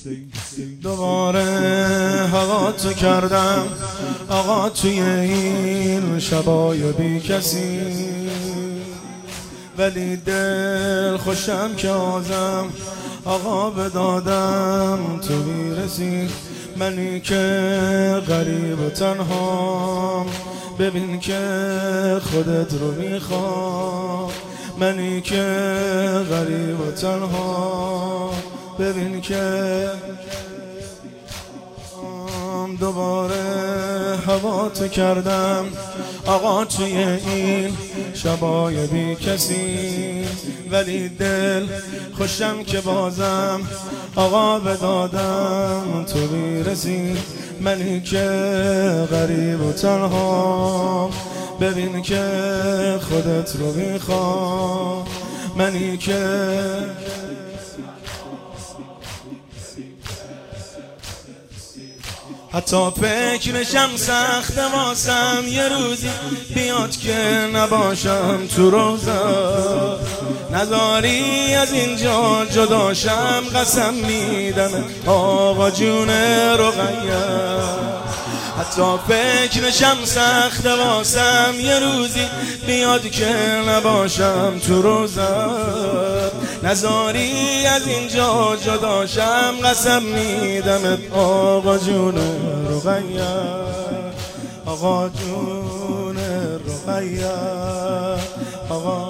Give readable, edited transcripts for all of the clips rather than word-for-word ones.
دوباره هوا تو کردم آقا توی این شبای بی کسی، ولی دل خوشم که آزم آقا به دادم تو میرسی. منی که غریب و تنهام ببین که خودت رو میخوام. منی که غریب و تنهام ببین که دوباره هوا تو کردم آقا توی این شبای بی کسی، ولی دل خوشم که بازم آقا به دادم تو میرسی. منی که غریب و تنها ببین که خودت رو میخوام. منی که حتی فکرشم سخت واسم یه روزی بیاد که نباشم تو روزا، نذاری از اینجا جداشم قسم میدم آقا جون رقیه. حتی فکرشم سخت واسم یه روزی بیاد که نباشم تو روزا، نذاری از اینجا جداشم قسم میدم آقا جون رقیه. آقا جون رقیه آقا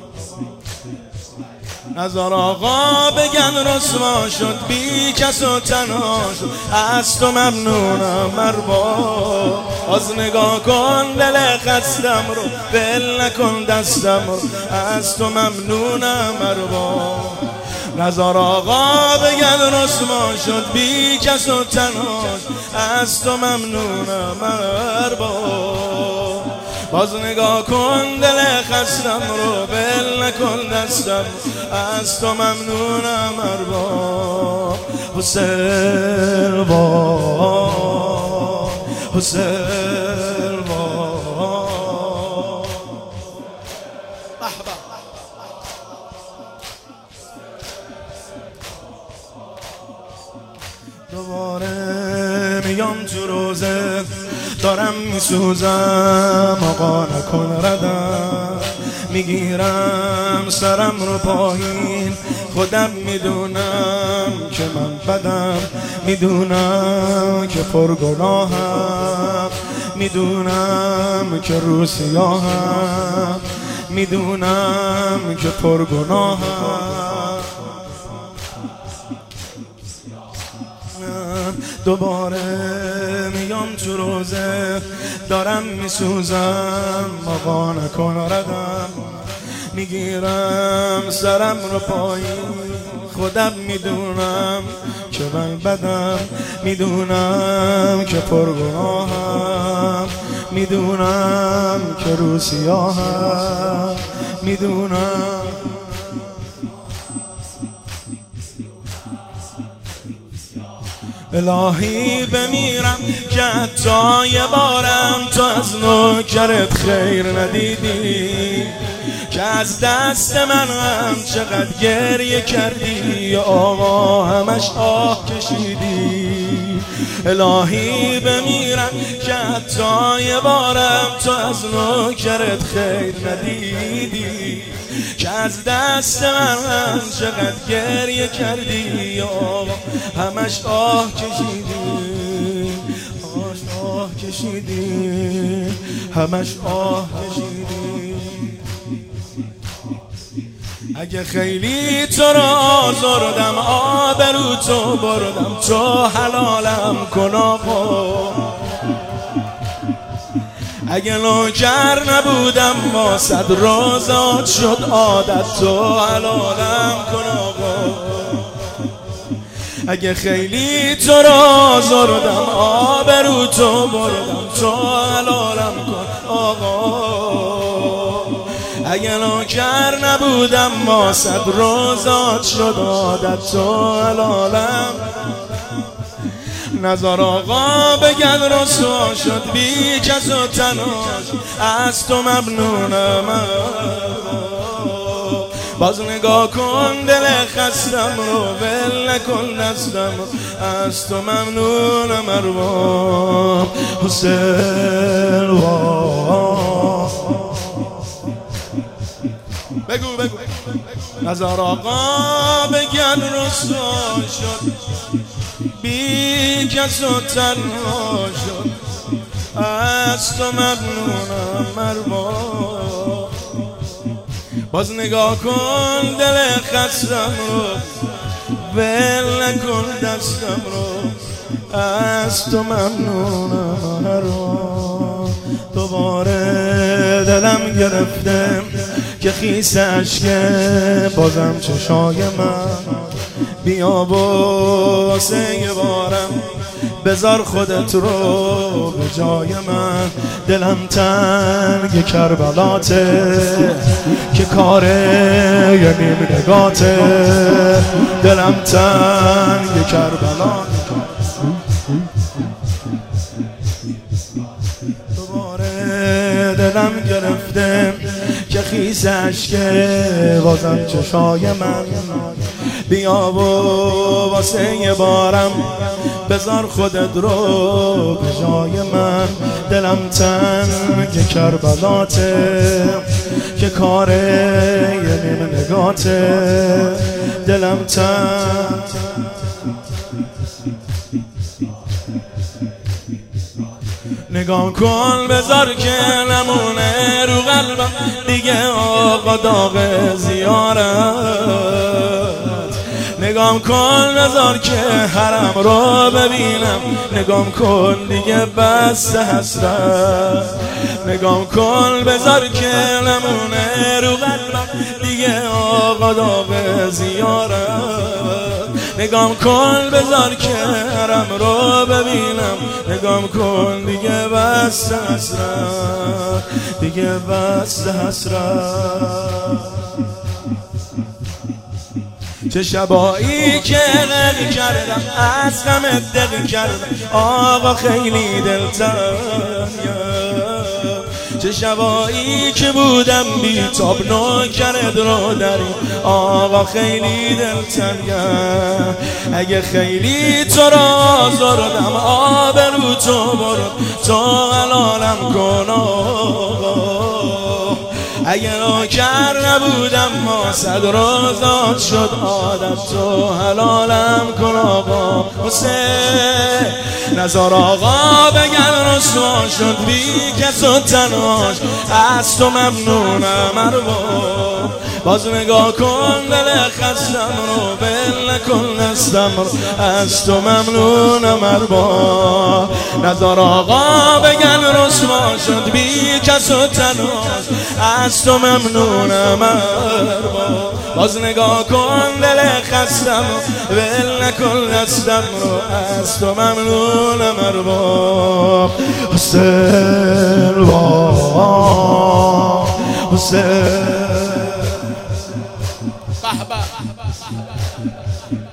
نظر آقا بگن رسوا شد بی کس و تنها شد، از تو ممنونم مربا. از نگاه کن دل خستم رو بل نکن دستم رو، از تو ممنونم مربا. نظر آقا بگن رسوا شد بی کس و تنها شد، از تو ممنونم مربا. باز نگاه کن دل خستم رو بل نکن دستم، از تو ممنونم ارباب. حسین با حسین با دوباره میام تو روزه دارم میسوزم آقا نکن ردم. میگیرم سرم رو پایین خودم میدونم که من بدم، میدونم که پرگناهم، میدونم که رو سیاهم، میدونم که پرگناهم. دوباره میام تو روزه دارم میسوزم آقا نکن ردم. میگیرم سرم رو پایین خودم میدونم که من بدم، میدونم که پرگناهم، میدونم که رو سیاهم، میدونم الهی بمیرم که حتی یه بارم تو از نوکرت خیر ندیدی، که از دست من هم چقدر گریه کردی آقا همش آه کشیدی. الهی بمیرم که حتی یه بارم تو از نوکرت خیر ندیدی، که از دست من هم چقدر گریه کردی آقا همش آه کشیدی، آه کشیدی، همش آه کشیدی. اگه خیلی تو را آزردم آبرو تو بردم تو حلالم کن آقا. اگه نوکر نبودم با صد روزات شد عادت تو حلالم کن آقا. اگه خیلی تو را آزردم آبرو تو بردم تو حلالم کن آقا. اگه نوکر نبودم با صد روزات شد عادت تو حلالم. نظر آقا بگن رسوا شد بی کس و تنها، از تو ممنونم. باز نگاه کن دل خستم رو، ول نکن دستم رو، از تو ممنونم ارباب حسین. بگو نزار آقا بگن رسوا شد، بی کس و تنها شد، از تو ممنونم ارباب. باز نگاه کن دل خستم رو، ول نکن دستم رو، از تو ممنونم ارباب. دوباره دلم گرفته که خیس اشکه بازم چشای من، بیا واسه یه بارم بذار خودت رو به جای من. دلم تنگ کربلاته که کار یه نیم نگاته، دلم تنگ کربلاته. دوباره دلم گرفته که خیس اشکه بازم چشای من، بیا و واسه یه بارم بذار خودت رو به جای من. دلم تنگ کربلاته که کار یه نیم نگاته، دلم تنگ. نگاه کن بذار که نمونه رو قلبم دیگه آقا داغ زیارت. نگاه کن بذار که حرم رو ببینم، نگاه کن دیگه بس حسرت. نگاه کن بذار که نمونه رو قلبم دیگه آقا داغ زیارت. نگاه کن بذار که حرم رو ببینم، نگاه کن دیگه بس حسرت، دیگه بس حسرت. چه شبایی که غم کردم از غم دل کردم آقا خیلی دلتنگم. چه شبایی که بودم بی تاب نوکرت رو داری آقا خیلی دلتنگم. اگه خیلی تو را آزردم آبرو تو برد تو حلالم کن آقا. اگه نوکر نبودم ما صد روزات شد عادت تو حلالم کن آقا حسین. نزار آقا بگن رسوا شد بی کس و تنهاش، از تو ممنونم ارباب. باز نگاه کن دل خستم رو، ول نکن دستم رو، از تو ممنونم ارباب. نزار آقا بگن رسوا شد بی کس و تنهاش، از تو ممنونم ارباب. باز نگاه کن دل خستم رو، ول نکن دستم رو، از تو ممنونم ارباب حسین. حسین